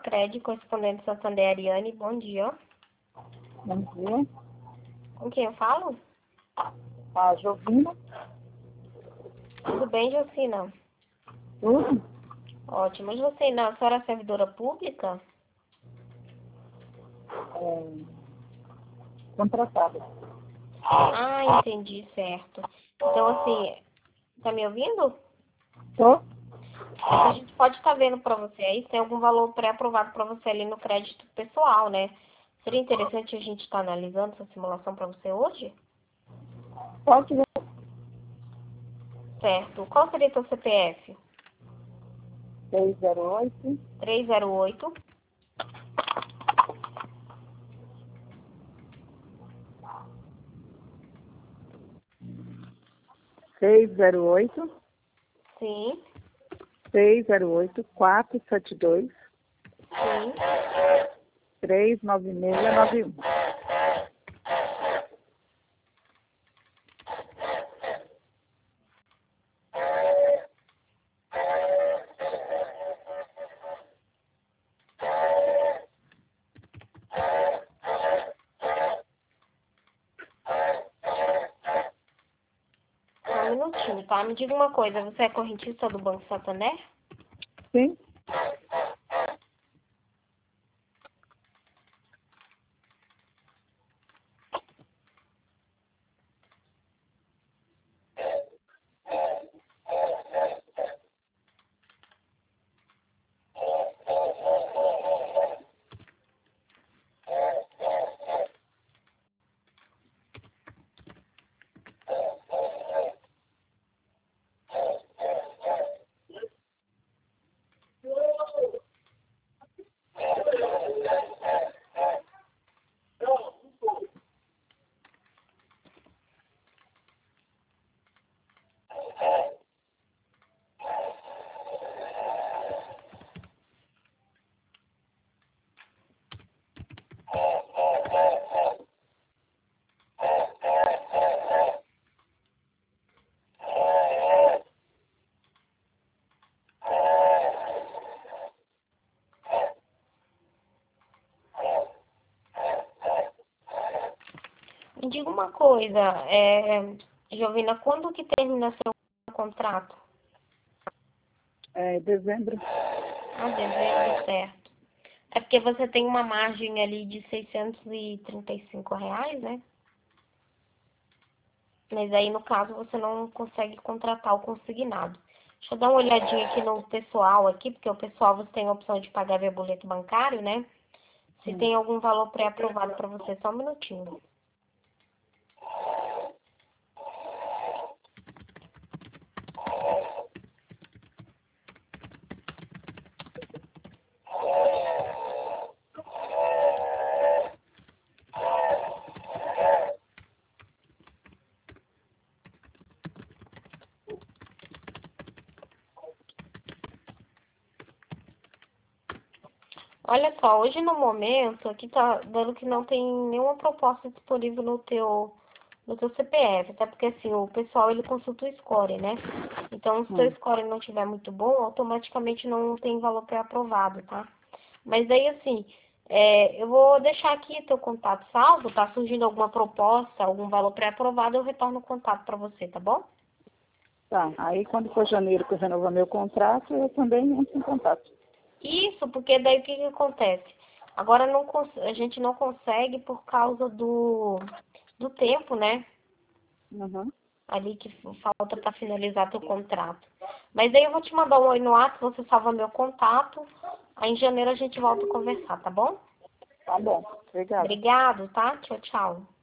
Sicredi, correspondente Santander Ariane. Bom dia. Bom dia. Com quem eu falo? A Jovina. Tudo bem, Jocina? Tudo? Ótimo. Jocina, a senhora é servidora pública? Contratada. Ah, entendi, certo. Então, assim, tá me ouvindo? Tô? A gente pode estar vendo para você aí se tem algum valor pré-aprovado para você ali no crédito pessoal, né? Seria interessante a gente estar analisando essa simulação para você hoje? Pode ver. Certo. Qual seria seu CPF? 608 308 608 Sim, 608 472 sim. 39691. Só um minutinho, tá? Me diga uma coisa, você é correntista do Banco Santander? Sim? Me diga uma coisa, Jovina, quando que termina seu contrato? Dezembro. Ah, dezembro, certo. É porque você tem uma margem ali de R$ 635, né? Mas aí, no caso, você não consegue contratar o consignado. Deixa eu dar uma olhadinha aqui no pessoal aqui, porque o pessoal você tem a opção de pagar via boleto bancário, né? Se tem algum valor pré-aprovado para você, só um minutinho. Olha só, hoje no momento, aqui tá dando que não tem nenhuma proposta disponível no teu CPF, até porque assim, o pessoal ele consulta o score, né? Então, se o teu score não tiver muito bom, automaticamente não tem valor pré-aprovado, tá? Mas daí assim, eu vou deixar aqui teu contato salvo, tá surgindo alguma proposta, algum valor pré-aprovado, eu retorno o contato para você, tá bom? Tá. Aí quando for janeiro que eu renovar meu contrato, eu também entro em contato. Isso, porque daí o que acontece? Agora a gente não consegue por causa do tempo, né? Uhum. Ali que falta para finalizar teu contrato. Mas daí eu vou te mandar um oi no WhatsApp, você salva meu contato. Aí em janeiro a gente volta a conversar, tá bom? Tá bom. Obrigada. Obrigado, tá? Tchau, tchau.